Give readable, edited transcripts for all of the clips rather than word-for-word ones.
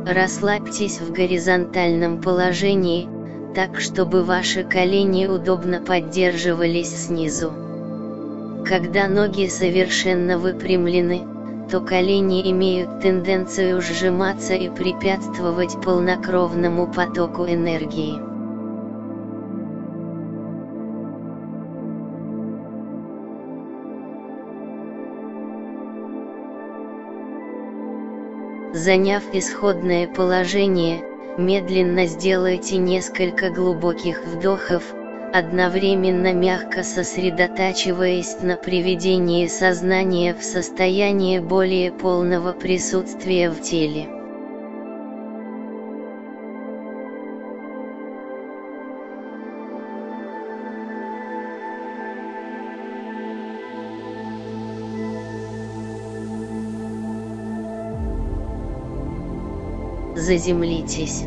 Расслабьтесь в горизонтальном положении, так чтобы ваши колени удобно поддерживались снизу. Когда ноги совершенно выпрямлены, то колени имеют тенденцию сжиматься и препятствовать полнокровному потоку энергии. Заняв исходное положение, медленно сделайте несколько глубоких вдохов, одновременно мягко сосредотачиваясь на приведении сознания в состояние более полного присутствия в теле. Заземлитесь.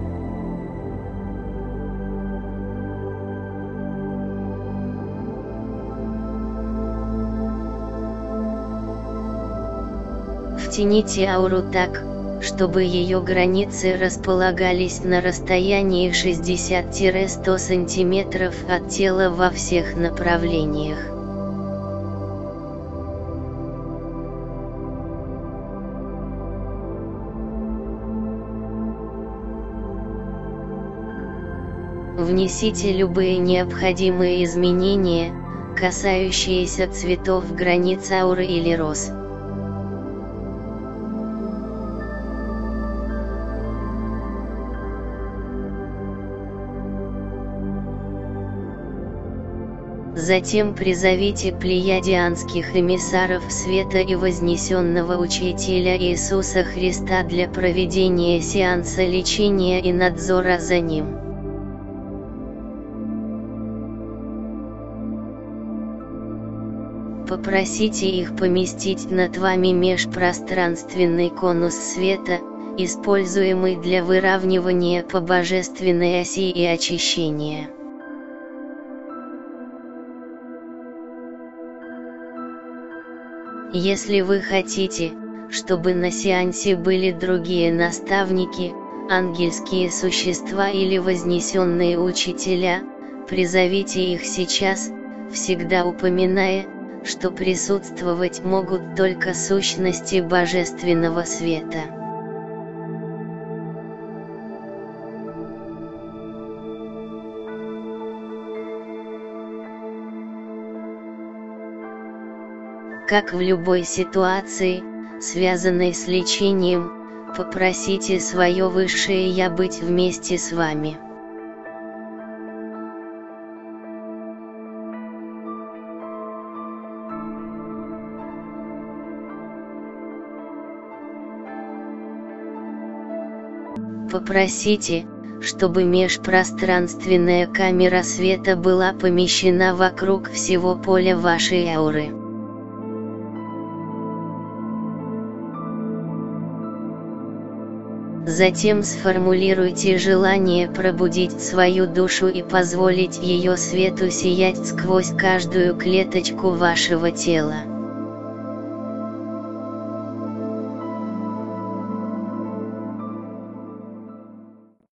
Втяните ауру так, чтобы ее границы располагались на расстоянии 60-100 см от тела во всех направлениях. Внесите любые необходимые изменения, касающиеся цветов границ ауры или роз. Затем призовите плеядианских эмиссаров света и вознесенного Учителя Иисуса Христа для проведения сеанса лечения и надзора за ним. Попросите их поместить над вами межпространственный конус света, используемый для выравнивания по божественной оси и очищения. Если вы хотите, чтобы на сеансе были другие наставники, ангельские существа или вознесенные учителя, призовите их сейчас, всегда упоминая, что присутствовать могут только сущности божественного света. Как в любой ситуации, связанной с лечением, попросите свое высшее Я быть вместе с вами. Попросите, чтобы межпространственная камера света была помещена вокруг всего поля вашей ауры. Затем сформулируйте желание пробудить свою душу и позволить ее свету сиять сквозь каждую клеточку вашего тела.